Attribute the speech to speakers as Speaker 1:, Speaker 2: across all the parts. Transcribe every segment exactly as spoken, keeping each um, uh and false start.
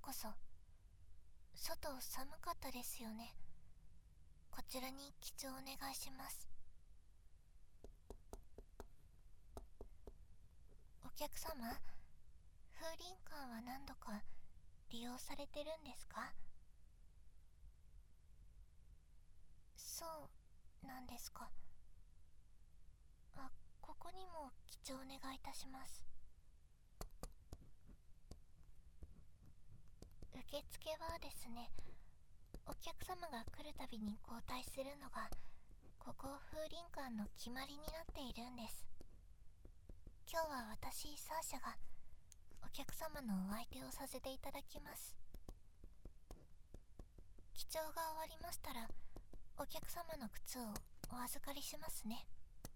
Speaker 1: こそ。外寒かったですよね。こちらに記帳お願いします。お客様、風林館は何度か利用されてるんですか？そうなんですか。あ、ここにも記帳お願いいたします。受付はですね、お客様が来るたびに交代するのがここ風林館の決まりになっているんです。今日は私サーシャがお客様のお相手をさせていただきます。記帳が終わりましたらお客様の靴をお預かりしますね。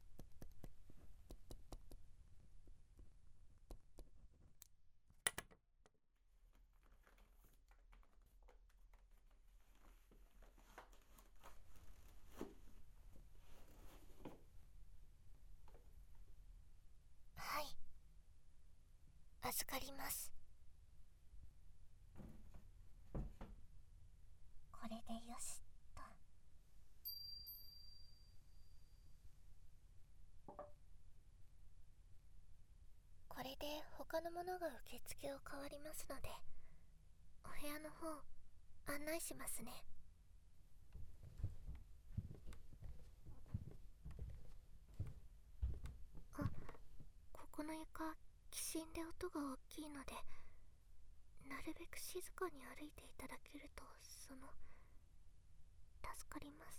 Speaker 1: はい、預かります。これでよしと。これで他の者が受付を変わりますので、お部屋の方案内しますね。あ、ここの床きしんで音が大きいので、なるべく静かに歩いていただけると、その助かります。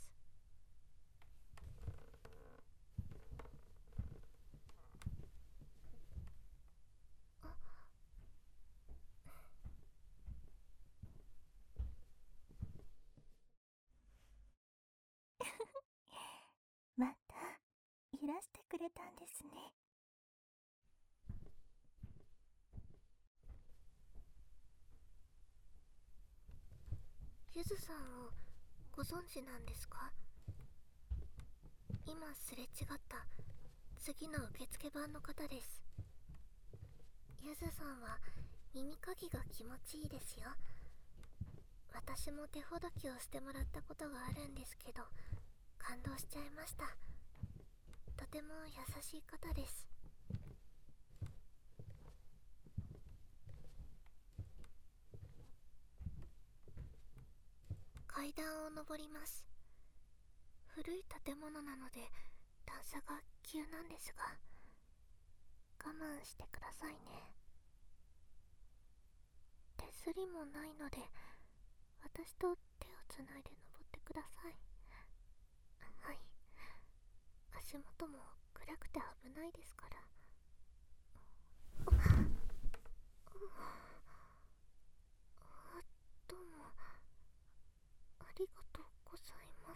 Speaker 1: あ、またいらしてくれたんですね。ゆずさんをご存知なんですか？今すれ違った次の受付番の方です。ゆずさんは耳かきが気持ちいいですよ。私も手ほどきをしてもらったことがあるんですけど、感動しちゃいました。とても優しい方です。階段を上ります。古い建物なので段差が急なんですが、我慢してくださいね。手すりもないので、私と手をつないで登ってください。はい、足元も暗くて危ないですから。どうもありがとうございます。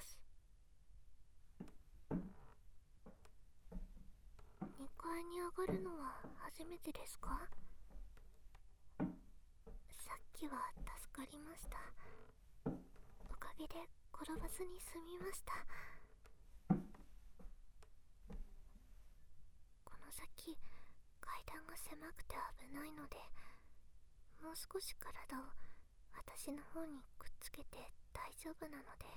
Speaker 1: にかいに上がるのは初めてですか？さっきは助かりました。おかげで転ばずに済みました。この先階段が狭くて危ないので、もう少し体を私の方にくっつけて大丈夫なので。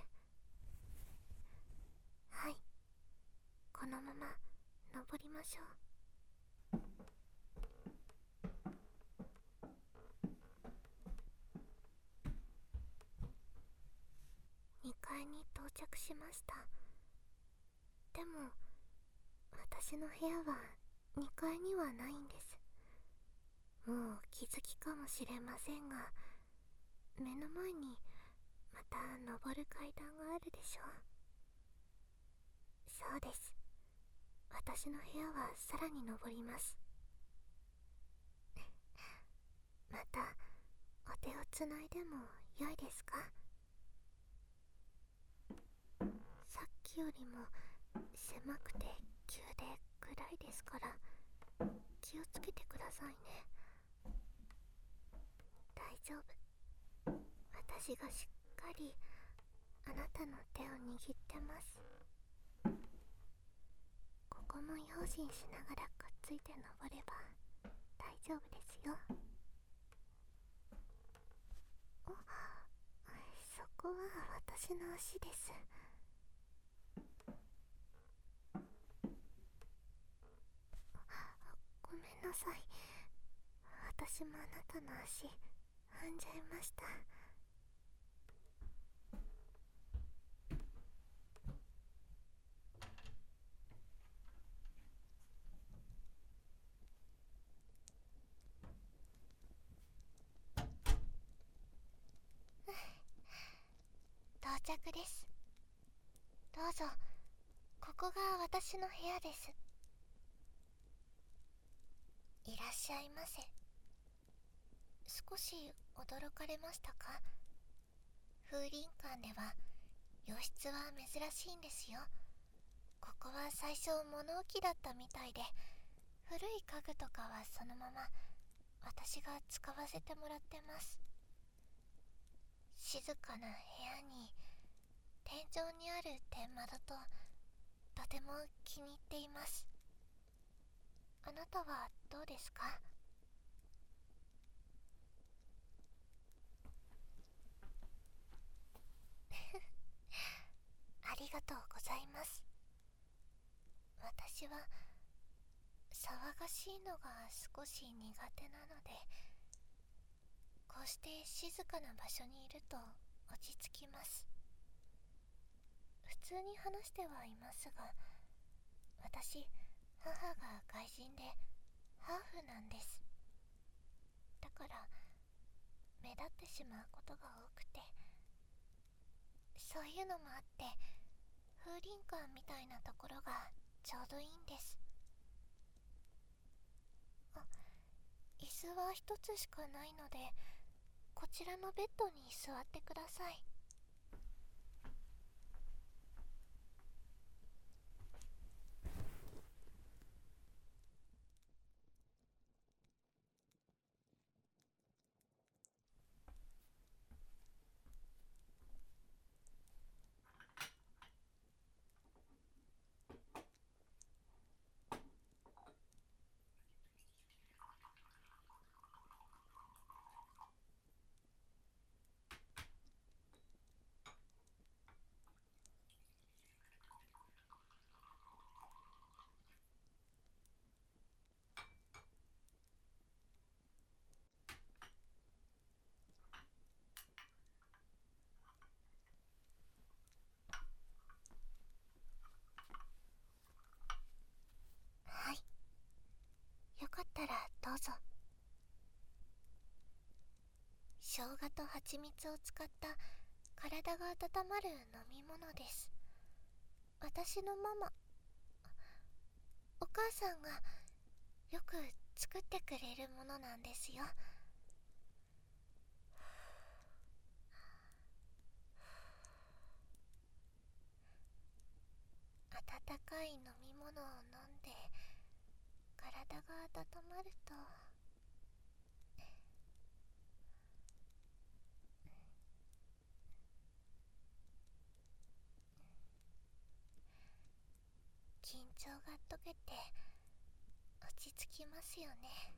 Speaker 1: はい、このまま登りましょう。にかいに到着しました。でも私の部屋はにかいにはないんです。もう気づきかもしれませんが、目の前にまた登る階段があるでしょう。そうです、私の部屋はさらに登ります。またお手をつないでも良いですか？さっきよりも狭くて急で暗いですから、気をつけてくださいね。大丈夫、私がしっかりあなたの手を握ってます。ここも用心しながらくっついて登れば大丈夫ですよ。 こは私の足です。ごめんなさい。私もあなたの足踏んじゃいました。到着です。どうぞ。ここが私の部屋です。いらっしゃいませ。少し驚かれましたか？風林館では洋室は珍しいんですよ。ここは最初物置だったみたいで、古い家具とかはそのまま私が使わせてもらってます。静かな部屋に天井にある天窓ととても気に入っています。あなたはどうですか？ありがとうございます。私は騒がしいのが少し苦手なので、こうして静かな場所にいると落ち着きます。普通に話してはいますが、私、母が外人でハーフなんです。だから目立ってしまうことが多くて、そういうのもあって風林館みたいなところがちょうどいいんです。あ、椅子は一つしかないので、こちらのベッドに座ってください。はい、よかったらどうぞ。生姜と蜂蜜を使った体が温まる飲み物です。私のママ、お母さんがよく作ってくれるものなんですよ。温かい飲み物を飲んで体が温まると、緊張が解けて落ち着きますよね。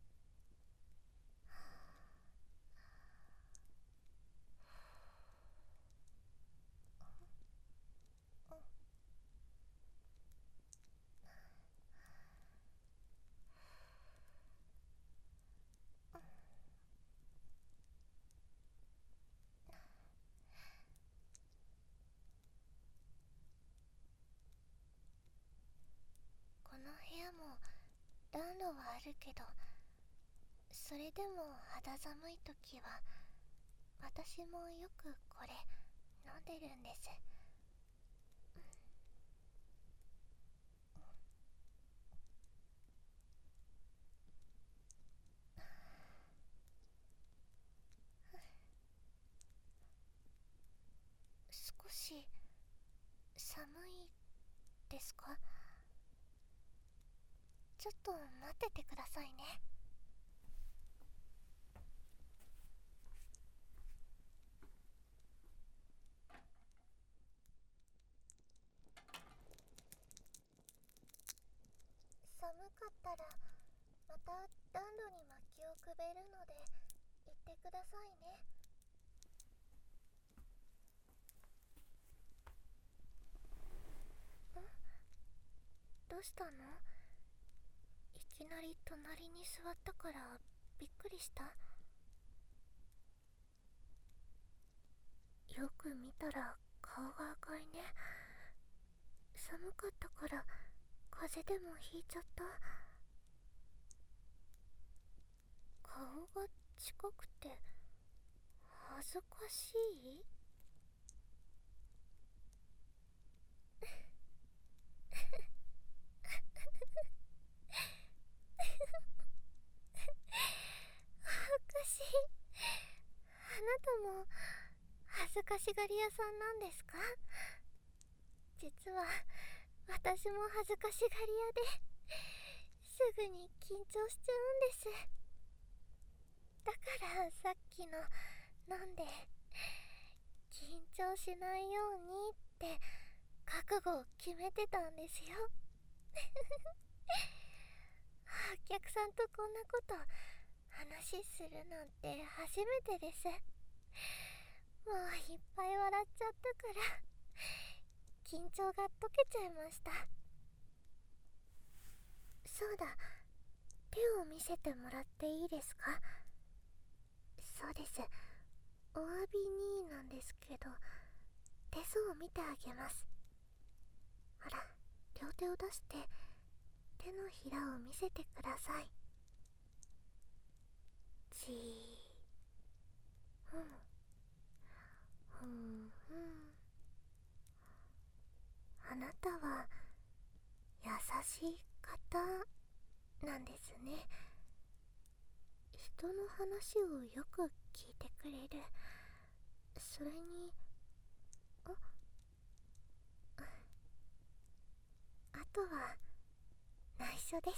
Speaker 1: この部屋も暖炉はあるけど、それでも肌寒い時は私もよくこれ飲んでるんです。少し寒いですか？ちょっと待っててくださいね。寒かったらまた暖炉に薪をくべるので言ってくださいね。 したの？いきなり隣に座ったからびっくりした。よく見たら顔が赤いね。寒かったから風邪でもひいちゃった。顔が近くて恥ずかしい？おかしい。あなたも恥ずかしがり屋さんなんですか？実は私も恥ずかしがり屋ですぐに緊張しちゃうんです。だからさっきのなんで緊張しないようにって覚悟を決めてたんですよ。お客さんとこんなこと話するなんて初めてです。もういっぱい笑っちゃったから緊張が解けちゃいました。そうだ、手を見せてもらっていいですか？そうです、お詫びになんですけど、手相を見てあげます。ほら、両手を出して手のひらを見せてください。じー、ふんふんふん。あなたは優しい方なんですね。人の話をよく聞いてくれる。それに、あ、あとは内緒です。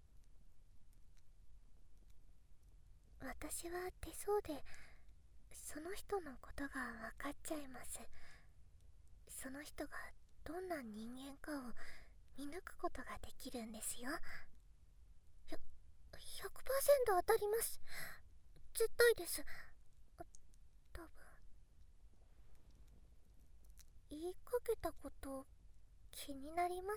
Speaker 1: 私は手相でその人のことが分かっちゃいます。その人がどんな人間かを見抜くことができるんですよ。ひゃひゃくパーセント 当たります。絶対です。多分言いかけたこと気になります？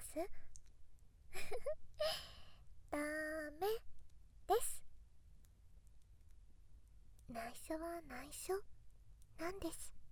Speaker 1: ダメです。内緒は内緒なんです。